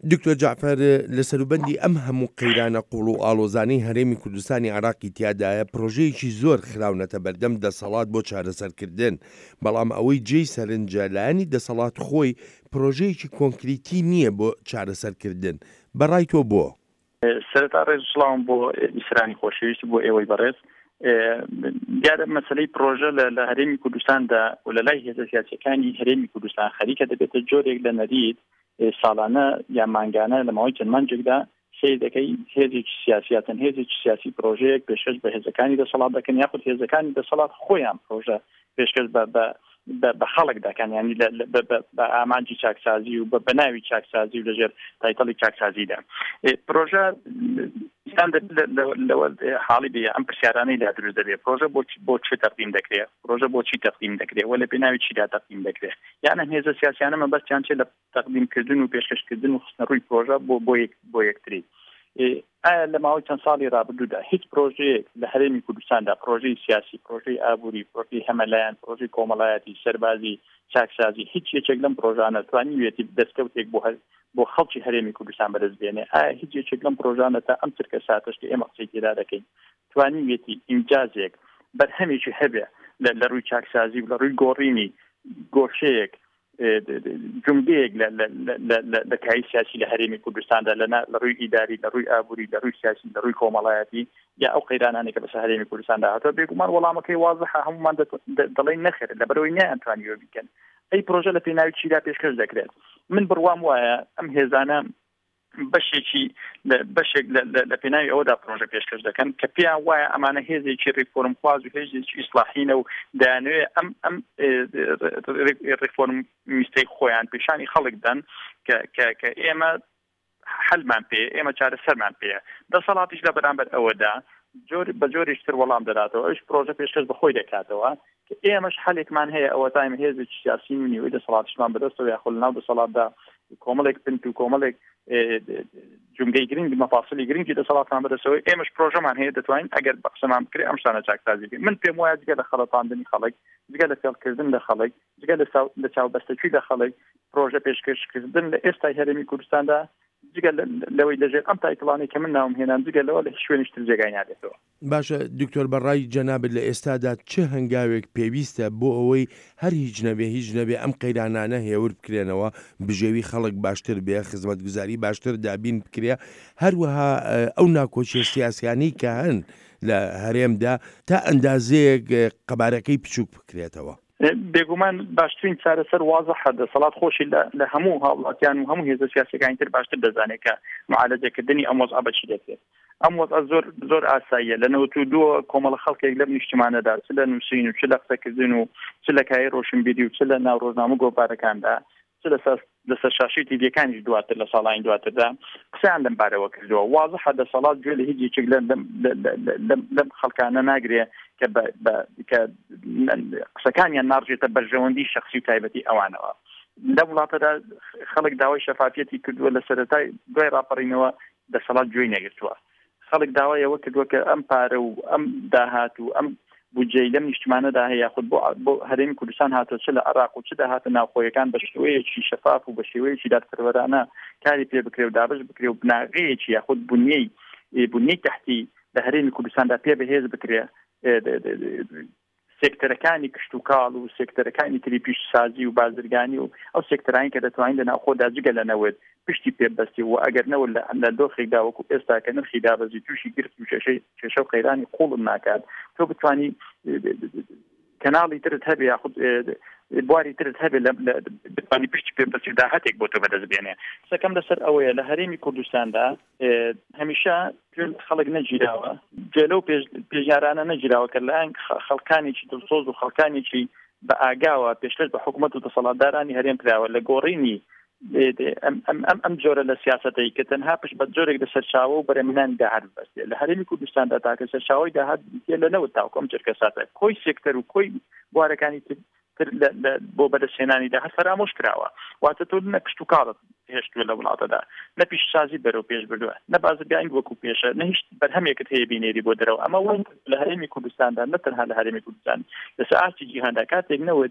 دکتۆر جعفەر لە سەروبەندی ئەم هەموو قەیرانە قوڵ و ئاڵۆزانەی هەرێمی کوردستانی عراقی تیادایە پرۆژەیەکی زۆر خراونەتە بەردەم دەسەڵات بۆ چارەسەرکردن، بەڵام ئەوەی جێی سەرنجە لایەنی دەسەڵات خۆی پرۆژەیەکی کۆنکریتی نییە بۆ چارەسەرکردن. بەڕای تۆ بۆ سەرەتا ڕێژسڵاوم بۆ ئیسرانی خۆشەویست بۆ ئێوەی بەڕێز دیارە مەسلەی پرۆژە لە هەرێمی کوردستاندا و لە لای هێزە سیاسیەکانی هەرێمی کوردستان خەریکە دەبێتە جۆرێک لە نەریت ساڵانە یا مانگانە لە ماوەی چەند مانجێکدا سیر دەکەی هێزێکی سیاسیاتن هێزێکی سیاسی پرۆژەیەک پێشکەش بە هێزەکانی دەسەڵات دەکەن یاخود هێزەکانی دەسەڵات خۆیان پرۆژە پێشکەش بە خەڵک دەکەن ینی بە ئامانجی چاکسازی و بە ناوی چاکسازی و لەژێر تایتەڵی چاکسازیدا پرۆژە لەوە حاڵی بێ ئەم پرسیارانەی لا دروست دەبێت پرۆژە بۆ چی تەقدیم دەکرێت پرۆژە بۆچی تەقدیم دەکرێت وە لە پێناوی چیدا تەقدیم دەکرێت یانە هێزە سیاسیانە مەبەستیان چێت لە تەقدیمکردن و پێشکەشکردن و خستنە ڕووی پرۆژە بۆ یەکتری ئایا لە ماوەی چەند ساڵی ڕابردوودا هیچ پرۆژەیەک لە هەرێمی کوردستاندا پرۆژەی سیاسی پرۆژەی ئابووری پرۆژەی هەمەلایەن پرۆژەی کۆمەڵایەتی سەربازی چاکسازی هیچ یەکێک لەم پرۆژانە توانیوێتی دەستکەوتێک بۆ خەڵکی هەرێمی کوردستان بەدەست بێنێ ئایا هیچ یەکێک لەم پرۆژانە تا ئەم چرکە ساتەش کە ئێمە قسەی تێدا دەکەین توانیوێتی ئینجازێک بەرهەمێکی هەبێ لە ڕووی چاکسازی و لە ڕووی گۆڕینی گۆشەیەک جملەیەک لە کاری سیاسی لە هەرێمی کوردستاندا لە ڕووی ئیداری لە ڕووی ئابووری لە ڕووی سیاسی لە ڕووی کۆمەڵایەتی یا ئەو قەیرانانێک کە بەسەر هەرێمی کوردستاندا هاتووە بێگومان وەڵامەکەی وازەحە هەمومان دەڵێن نەخێر لەبەرەوەی نەیانتوانیوە بیکەن ئەی پرۆژە لە پێناوی چیدا پێشکەش دەکرێت من بڕوام وایە ئەم هێزانە بەشێک لە پێناوی ئەوەدا پرۆژە پێشکەش دەکەن کە پێیان وایە ئەمانە هێزێکی ڕێفۆرم خواز و هێزێکی ئیسلاحینە و دەیانوێت ئەم ڕێفۆرمیستەی خۆیان پیشانی خەڵک دەن کە ئێمە حەلمان پێ ئێمە چارەسەرمان پێە دەسەڵاتیش لە بەرامبەر ئەوەدا بە جۆرێکتر وەڵام دەداتەوە ئەوش پرۆژە پێشکەش بەخۆی دەکاتەوە کە ئێمەش حەلێکمان هەیە ئەوە تایم هێزێکی سیاسی و نیوەی دەسەڵاتیشمان بەدەستەوە یاخۆ لەناو دەسەڵاتدا کۆمەڵێک پنت و کۆمەڵێک جمگەی گرنگ مەفاسلی گرنگی دەسەڵاتمان بەدەستەوەی ئێمەش پرۆژەمان هەیە دەتوانین ئەگەر بە قسەمان بکرێ ئەم شتانە چاکسازی بکەین من پێم وایە جگە لە خەڵەتاندنی خەڵک جگە لە فێڵکردن لە خەڵک جگە لە چاوبەستەکوی لە خەڵک پرۆژە پێشکەشکردن لە ئێستای هەرێمی کوردستاندا جگە لەوەی لەژێر ئەم تایتڵانەی کە من ناوم هێنان جگە لەوە لە شوێنیشتر جێگای نادێتەوە. باشە دکتۆر بەڕای جەنابەت لە ئێستادا چه هەنگاوێک پێویستە بۆ ئەوەی هەر هیچ نەبێ ئەم قەیرانانە هێور بکرێنەوە بژێوی خەڵک باشتر بێ خزمەتگوزاری باشتر دابین بکرێ هەروەها ئەو ناکۆچیە سیاسیانەی کە هەن لە هەرێمدا تا ئەندازەیەک قەبارەکەی بچووک بکرێتەوە. بێگومان باشترین چارەسەر وازەحە دەسەڵات خۆشی لە هەموو هاوڵاتیان و هەموو هێزە سیاسیەکانی تر باشتر دەزانێت کە معالەجەکردنی ئەم وەزعە بەچی دەکرێت. ئەم وەزعە زۆر ئاساییە لە 92 کۆمەڵە خەڵکێک لەم نیشتمانەدا چ لە نووسین و چ لە قسەکردن و چ لە کای ڕۆشنبیری و چ لە ناو ڕۆژنامە گۆپارەکاندا چ لەسەر شاشەی تیڤیەکانیش دواتر لە ساڵانی دواتردا قسەیان لەم بارەوە کردەوە وازەحە دەسەڵات گوێ لە هیچ یەکێک لەم خەڵکانە ناگرێ کە قسەکانیان ناڕژێتە بەرژەوەندی شەخسی و تایبەتی ئەوانەوە لە وڵاتەدا خەڵک داوای شەفافیەتی کردووە لە سەرەتای دوای ڕاپەڕینەوە دەسەڵات گوێی نەگرتووە خەڵک داوای ئەوە کردووە کە ئەم پارە و ئەم داهات و ئەم بودجەی لەم نیشتمانەدا هەیە یاخود بۆ هەرێمی کوردستان هاتووە چ لە عێراق و چ داهاتە ناوخۆیەکان بە شێوەیەکی شەفاف و بە شێوەیەکی دادپەروەرانە کاری پێ بکرێ و دابش بکرێ و بناغەیەکی یاخود بنیەی تەحتی لە هەرێمی کوردستاندا پێ بەهێز بکرێ سێکتەرەکانی کشت و کاڵ و سێکتەرەکانی تری پیشسازی و بازرگانی و ئەو سێکتەرانی کە دەتوانین لە ناوخۆدا جگە لەنەوەت پشتی پێبەستی و ئەگەر نەوە لە دۆخێکدا وەکو ئێستا کە نرخی دابەزی تووشی گرت و کێشە و قەیرانی قوڵم ناکات تۆ بتوانی کەناڵی ترت هەبێ یاخود بواری ترت هەبێ بتوانی پشتی پێبەستی و داهاتێک بۆ تۆ بەدەست بێنێ سەکەم لەسەر ئەوەیە لە هەرێمی کوردستاندا هەمیشە خەڵک نەگیراوە جێلە و پێژارانە نەگیراوە کە لایەن خەڵکانێکی دڵسۆز و خەڵکانێکی بە ئاگاوە پێشتر بە حکوومەت و دەسەڵاتدارانی هەرێم کراوە لە گۆڕینی ئەم جۆرە لە سیاسەتەی کە تەنها پشت بە جۆرێک لە سەرچاوە و بەرەمینان داهات بەستێ لە هەرێمی کوردستاندا تاکە سەرچاوی داهات لەنەوە تاوکۆم چرکە ساتە کۆی سێکتەر و کۆی بوارەکانی بۆ بەدەستهێنانی داهات فەرامۆش کراوە واتە تۆ نە کشت و کاڵت هێشتووە لە وڵاتەدا نە پیشسازی بەرەو پێش بردووە نە بازرگانی وەکو پێشە نە هیچ بەرهەمێکت هەیە بینێری بۆ دەرەوە ئەمە وەک لە هەرێمی کوردستاندا نە تەنها لە هەرێمی کوردستان لە سەعاتی جیهاندا کاتێک نەوت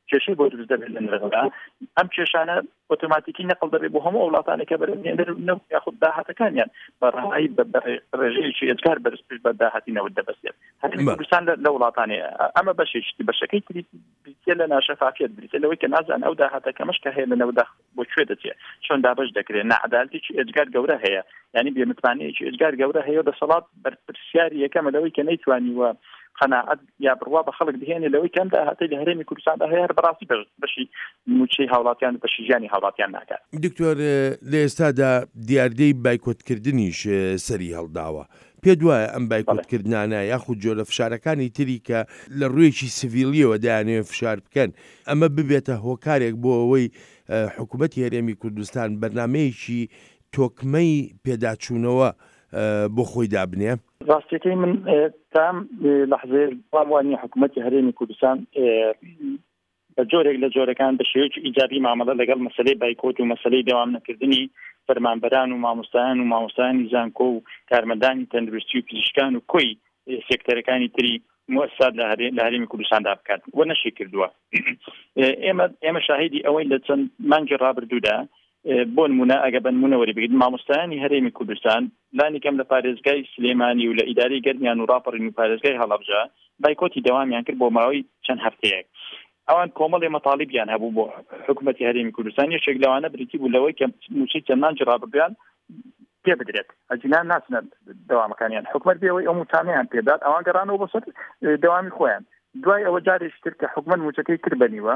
کێشەی بۆ دروست دەبێت لە نرخدا ئەم کێشانە ئۆتۆماتیکی نەقل دەبێت بۆ هەموو وڵاتانی کە بەرەو یاخود داهاتەکانیان بەڕای ڕێژەیەکی ئێجگار بەرز پێش بە داهاتی نەوت دەبەستێت هەرێمی کوردستان لە وڵاتانی ئەمە بەشەکەی تری بریتە لە ناشەفافیت بریتە لەوەی کە نازان ئەو داهاتەکەمەش کە هەیە لە نەوەدا بۆ کوێ دەچێت چۆن دابش دەکرێت نەعەدالەتێکی ئێجگار گەورە هەیە یعنی بێمتوانەیەکی ئێجگار گەورە هەیە دەسەڵات بەرپرسیاری یەکەمە لەوەی کە نەیتوانیوە قەناعەت یا بڕوا بە خەڵک بهێنێ لەوەی کەم داهاتەی لە هەرێمی کوردستاندا هەیە بەڕاستی بەشی موچەی هاوڵاتیان بەشی ژیانی هاوڵاتیان ناکات. دکتۆر لە ئێستادا دیاردەی بایکۆتکردنیش سەری هەڵداوە. پێ دوایە ئەم بایکۆتکردانە یاخود جۆرە فشارەکانی تری کە لە ڕوویەکی سڤیلیەوە دایانەوێ فشار بکەن ئەمە ببێتە هۆکارێک بۆ ئەوەی حکوومەتی هەرێمی کوردستان بەرنامەیەکی تۆکمەی پێداچوونەوە بۆ خۆی دابنێ. ڕاستیەکەی من تام لەحظەیە وانی حکوومەتی هەرێمی کوردستان بە جۆرێک لە جۆرەکان بە شێوەیەکی ئیجابی مامەڵە لەگەڵ مەسەلەی بایکۆت و مەسەلەی دەوام نەکردنی فەرمانبەران و مامۆستایانی زانکۆ و کارمەندانی تەندروستی و پزیشکان و کۆی سێکتەرەکانی تری مؤسسات لە هەرێمی کوردستاندا بکات وە نەشی کردووە. ئێمە شاهیدی ئەوەی لە چەند مانگی ڕابردوودا بۆ نمونە ئەگە بە نمونەوەری بگرین مامۆستایانی هەرێمی کوردستان لانی کەم لە پارێزگای سلێمانی و لە ئیداری گەرمیان و ڕاپەڕین و پارێزگای هەڵەبجە بایکۆتی دەوامیان کرد بۆ ماوەی چەند هەفتەیەک. ئەوان کۆمەڵی مەطالیبیان هەبوو بۆ حکوومەتی هەرێمی کوردستان یەکێک لەوانە بریتی بوو لەوەی کە موچەی چەند مانگی ڕابردویان پێ بدرێت ئەجینان ناچنە دەوامەکانیان حکوومەت بێەوەی ئەو موچانەیان پێدات ئەوان گەڕانەوە بۆ سەر دەوامی خۆیان دوای ئەوە جارێکی تر کە حکوومەت موچەکەی کرد بەنیوە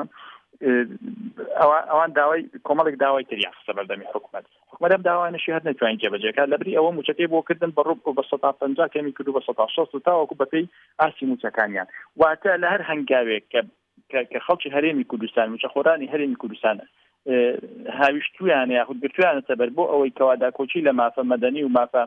ئەوان داوای کۆمەڵێک داوای تریان خستە بەردەمی حکوومەت ئەم داوانەشی هەر نەتوانین جێبەجێکات لەبری ئەوە موچەکەی بۆ کردن بە ڕوو بە 150 کەمی کرد و بە 160 تاوەکو بەپێی ئاسی موچەکانیان واتە لە هەر هەنگاوێک کە خەڵکی هەرێمی کوردستان موچەخۆرانی هەرێمی کوردستانە هاویشتویان یاخود گرتویانەتە بەر بۆ ئەوەی کەوادا کۆچی لە مافە مەدەنی و مافە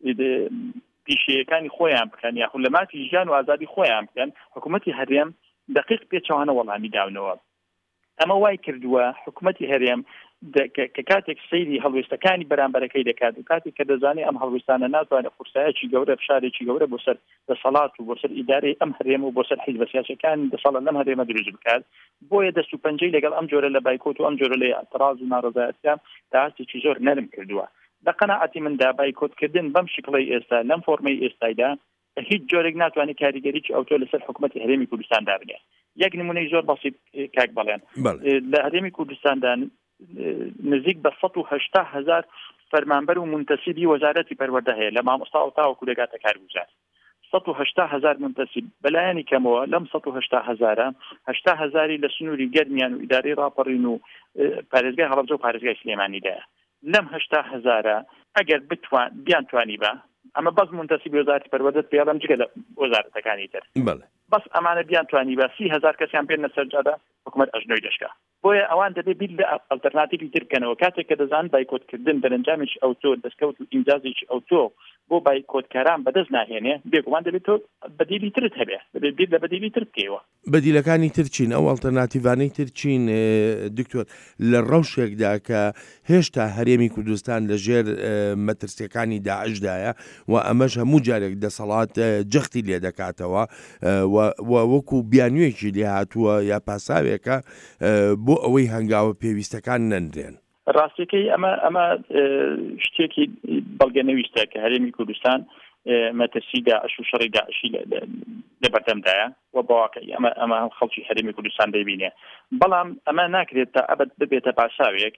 پیشەیەکانی خۆیان بکەن یاخود لە مافی ژیان و ئازادی خۆیان بکەن حکوومەتی هەرێم دقیق پێچەوانە وەڵامی داونەوە. ئەمە وای کردووە حکوومەتی هەرێم کە کاتێک سەیری هەڵوێستەکانی بەرامبەرەکەی دەکات و کاتێک کە دەزانێت ئەم هەڵوێستانە ناتوانێت قورسایەکی گەورە فشارێکی گەورە بۆ سەر دەسەڵات و بۆ سەر ئیدارەی ئەم هەرێم و بۆ سەر حیزب سیاسیەکانی دەسەڵات لەم هەرێمە دروست بکات بۆیە دەست و پەنجەی لەگەڵ ئەم جۆرە لە بایکۆت و ئەم جۆرە لە ئەتراز و ناڕەزایەتیان داهاتێکی زۆر نەرم کردووە. لە قەناعەتی مندا بایکۆتکردن بەم شکڵەی ئێستا لەم فۆرمەی ئێستایدا هیچ جۆرێک ناتوانێت کاریگەریی ئەوتۆ لەسەر حکوومەتی هەرێمی کوردستان دابنێت. یەک نمونەی زۆر بەسیط کاک بەڵێن لە هەرێمی کوردستاندا نزیک بە 180,000 فەرمانبەر و منتەسیبی وەزارەتی پەروەردە هەیە لە مامۆستا و تاوەکو دەگاتە کارگوزار 180,000 منتەسیب بەلایەنی کەمەوە لەم 180,000 80,000 لە سنووری گەرمیان و ئیدارەی ڕاپەڕین و پارێزگای هەڵەبجە و پارێزگای سلێمانیدایە لەم 80,000 ئەگەر بیانتوانی بە ئەمە بەس منتەسیب وەزارەتی پەروەردە پێڵم جگە لە وەزارەتەکانی تر بەس ئەمانە بیانتوانی بە 30,000 کەسیان پێ نەسەرجادا حکوومەت ئەژنۆی دەشکا بۆیە ئەوان دەبێت بیر لە ئەڵتەرناتیڤی تر بکەنەوە کاتێک کە دەزان بایکۆتکردن دەرەنجامێکی ئەوتۆ دەستکەوت و ئینجازێکی ئەوتۆ بۆ بایکۆتکاران بەدەست ناهێنێ بێگومان دەبێت تۆ بەدیلی ترت هەبێ دەبێت بیر لە بەدیلی تر بکەیەوە. بەدیلەکانی ترچین ئەو ئەڵتەرناتیڤانەی ترچین دکتۆر لە ڕەوشێکدا کە هێشتا هەرێمی کوردستان لەژێر مەترسیەکانی داعشدایە و ئەمەش هەموو جارێک دەسەڵات جەختی لێ دەکاتەوە وەکو بیانوێکی لێ هاتووە یا پاساوێکە بۆ ئەوەی هەنگاوە پێویستەکان نەندرێن. ڕاستیەکەی ئەمە شتێکی بەڵگەنەویستە کە هەرێمی کوردستان مەترسی داعش و شەڕی داعشی لە بەردەمدایە و بەواقعی ئەمە خەڵکی هەرێمی کوردستان دەبینێ بەڵام ئەمە ناکرێت تا ئەبەت ببێتە پاساوێک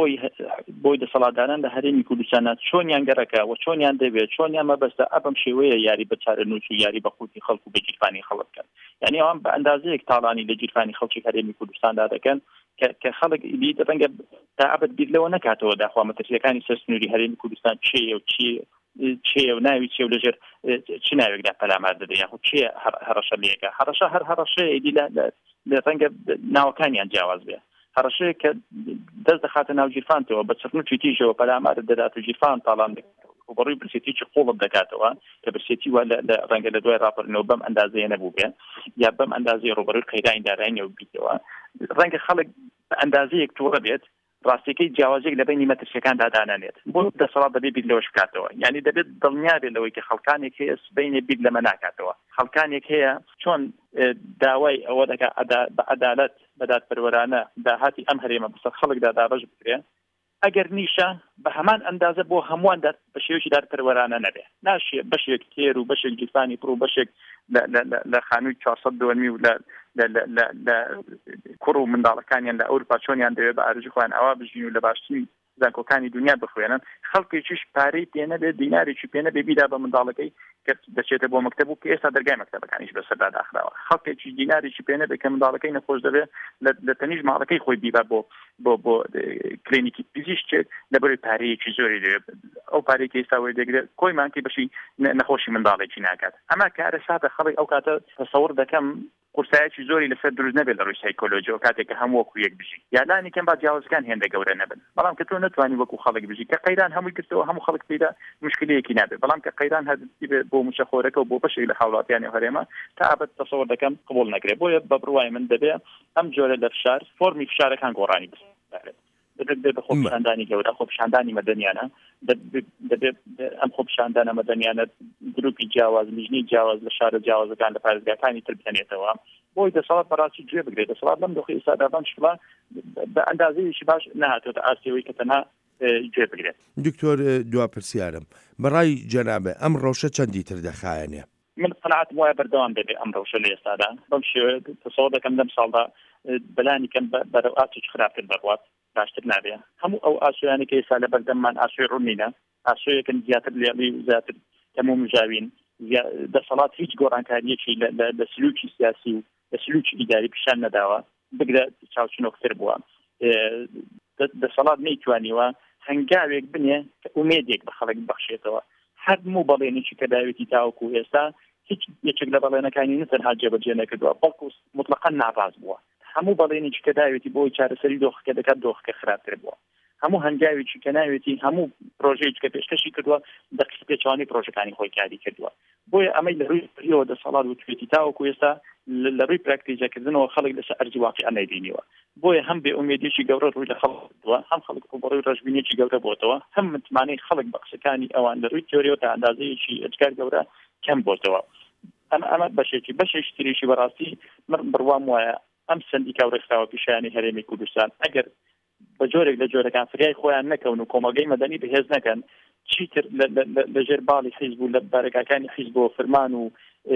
بۆی دەسەڵاتداران لە هەرێمی کوردستانە چۆنیان گەڕەکە و چۆنیان دەبێت چۆنیان مەبەستە ئەبەم شێوەیە یاری بە چارەنووس و یاری بە قوتی خەڵک و بە گیرفانی خەڵک بکەن یعنی ئەوان بە ئەندازەیەک تاڵانی لە گیرفانی خەڵکی هەرێمی کوردستاندا دەکەن کە خەڵک ئیدی دەبەنگە تا ئەبەت بیر لەوە نکاتەوە داخوا مەترسیەکانی سەر سنووری هەرێمی کوردستان چێە و چێ و ناوی چێ و لەژێر چ ناوێکدا پەلامار دەدەن یاخود چێ هەڕەشە لێکە هەڕەشە هەر هەڕەشەیە ئیدی لە ڕەنگە ناوەکانیان جیاواز بێ هەڕەشەیە کە دەست دەخاتە ناو جیرفانتەوە بە چرنووی تیژەوە پەلامار دەدات و جیرفان تاڵان بەڕووی برسێتیی قوڵت دەکاتەوە کە برسێتی وە لە ڕەنگە لە دوای ڕاپەڕینەوە بەم ئەندازەیە نەبوو بێ یا بەم ئەندازەی ڕوبەڕووی قەیرانی داراییەوە بیتەوە ڕەنگە خەڵک بە ئەندازەیەک تووڕە بێت ڕاستیەکەی جیاوازێک لە بینی مەترسیەکاندا دانانێت بۆ دەسەڵات دەبێت بیر لەوەش بکاتەوە یعنی دەبێت دڵنیا بێت لەوەی کە خەڵکانێک هەیە بینێ بیر لەمە ناکاتەوە خەڵکانێک هەیە چۆن داوای ئەوە دەکات بە عەدالەت بەدادپەروەرانە داهاتی ئەم هەرێمە بەسەر خەڵکدا دابەش بکرێت ئەگەر نیشە بە هەمان ئەندازە بۆ هەمووان بە شێوەیەکی دادپەروەرانە نەبێ ناشێ بەشێک تێر و بەشێک گیرفانی پڕ و بەشێک لە خانووی 400 دووەمی و لە کوڕ و منداڵەکانیان لە ئەوروپا چۆنیان دەوێت بە ئارزوی خۆیان ئەوا بژین و لە باشترین زانکۆکانی دنیا بخوێنن خەڵکێکیش پارەی پێ نەبێت دینارێکی پێ نەبێ بیدا بە منداڵەکەی کە دەچێتە بۆ مەکتەب و کە ئێستا دەرگای مەکتەبەکانیش بەسەردا داخراوە خەڵکێکی دینارێکی پێ نەبێت کە منداڵەکەی نەخۆش دەبێت لە تەنیش ماڵەکەی خۆی بیبا بۆ کلینیکی پزیشکێک لەبەرەوەی پارەیەکی زۆری دەوێت ئەو پارەیەکی ئێستا وەی دەگرێت کۆی مانکی بەشی نەخۆشی منداڵێکی ناکات ئەمە کارە سادە خەڵک ئەو کاتە تەسەوڕ دەکەم قورسایەکی زۆری لەسەر دروست نەبێت لە ڕووی سایکۆلۆجیەوە کاتێک کە هەموو وەکو یەک بژی یادانی کەم با جیاوازەکان هێندە گەورە نەبن بەڵام کە تۆ نتوانی وەکو خەڵک بژی کە قەیران هەمووی کردەوە هەموو خەڵک پێدا مشکلەیەکی نابێت بەڵام کە قەیران هەردی بێت بۆ موچەخۆرەکە و بۆ بەشێک لە هاوڵاتیانی هەرێمە تا ئابەت تەسەوڕ دەکەم قبوڵ نەکرێت بۆیە بە بڕوای من دەبێت ئەم جۆرە لە فشار فۆرمی فشارەکان گۆڕانی بێت دەبێت بە خۆپیشاندانی گەورە خۆپیشاندانی مەدەنیانە دەبێت ئەم خۆپیشاندانە مەدەنیانە گروپی جیاواز لیژنەی جیاواز لە شارە جیاوازەکان لە پارێزگاکانی تر بهێنێتەوە بۆی دەسەڵات بەڕاستی گوێ بگرێت دەسەڵات لەم دۆخی ئێستادابان شڵا بە ئەندازەیەکی باش نهاتێتە ئاسیەوەی کە تەنها گوێ بگرێت دکتۆر دواپرسیارم بەڕای جەنابێ ئەم ڕەوشە چەندی تر دەخایەنێ من قەناعەتم وایە بەردەوام دەبێت ئەم ڕەوشە لە ئێستادا بەم شێوەیە تەسەوڕ دەکەم لەم ساڵدا بەلانی کەم بەرەو ئاسوی خراپتر دەڕوات باشتر نابێ هەموو ئەو ئاسویانی کە ئێستا لە بەردەممان ئاسوی ڕوونینە ئاسویەکەن زیاتر لێڵی و زیاتر هەموو مژاوین دەسەڵات هیچ گۆڕانکاریەکی لە سلوکی سیاسی و لە سلوکی ئیداری پیشان نەداوە بگرە چاوچنۆکتر بووە دەسەڵات نەیتوانیوە هەنگاوێک بنێ کە ئومێدێک بە خەڵک بەخشێتەوە هەرموو بەڵێنێکی کە داوێتی تاوەکو ئێستا هیچ یەکێک لە بەڵێنەکانی نەتەنها جێبەجێ نەکردووە بەڵکو مطلقاً ناڕاست بووە هەموو بەڵێنێکی کە داوێتی بۆی چارەسەری دۆخەکە دەکات دۆخەکە خراپتر بووە هەموو هەنگاوێکی کە ناوێتی هەموو پرۆژەیەک کە پێشکەشی کردووە دەقیق پێچوانی پرۆژەکانی خۆی کاری کردووە بۆیە ئەمەی لە ڕووی پریەوە دەسەڵات و توێتی تاوەکو ئێستا لە ڕووی پراکتیزەکردنەوە خەڵک لەسەر ئەرجی واقعە نەیبینیوە بۆیە هەم بێ ئومێدیەکی گەورە ڕووی لە خەڵک بووە هەم خەڵک بەڕووی ڕژبینێکی گەورە بۆتەوە هەم متمانەی خەڵک بە قسەکانی ئەوان لە ڕووی تیۆریەوە تا ئەندازەیەکی ئەجگار گەورە کەم بۆتەوە ئەمە بەشێکی تریشی بەڕاستی من بڕوام وایە ئەم سندیکا و ڕێکخراوە پیشانی هەرێمی کوردستان ئەگەر بە جۆرێک لە جۆرەکان فریای خۆیان نەکەون و کۆمەلگەی مەدەنی بەهێز نەکەن چیتر لە ژێر باڵی حیزب و لە بارەکەکانی حیزب و فرمان و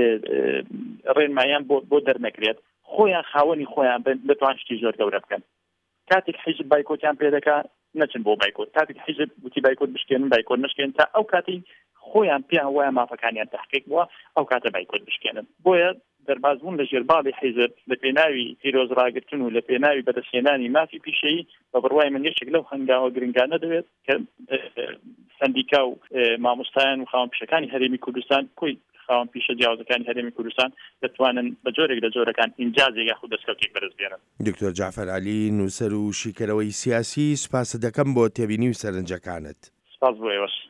ڕێنمایان بۆ دەرنەکرێت خۆیان خاوەنی خۆیان بتوان شتی زۆر گەورە بکەن کاتێک حیزب بایکۆتیان پێ دەکات نەچن بۆ بایکۆت کاتێک حیزب وتی بایکۆت بشکێنن بایکۆت نشکێن تا ئەو کاتی خۆیان پێیان وایە مافەکانیان تحقیق بووە ئەو کاتە بایکۆت بشکێنن بۆیە دەربازبوون لە ژێرباڵی حیزب لە پێناوی پیرۆزڕاگرتن و لە پێناوی بەدەستهێنانی مافی پیشەیی بە بڕوای من یەکێک لەو هەنگاوە گرنگانە دەوێت کە سندیکا و مامۆستایان و خاوەن پیشەکانی هەرێمی کوردستان کۆی خاوەن پیشە جیاوازەکانی هەرێمی کوردستان دەتوانن بە جۆرێک لە جۆرەکان ئینجازێک یاخود دەستکەوتێک بەرز بێنن. دکتۆر جعفەر عەلی نووسەر و شیکەرەوەی سیاسی سپاس دەکەم بۆ تێبینی و سەرنجەکانت. سپاس بۆ ئێوەش.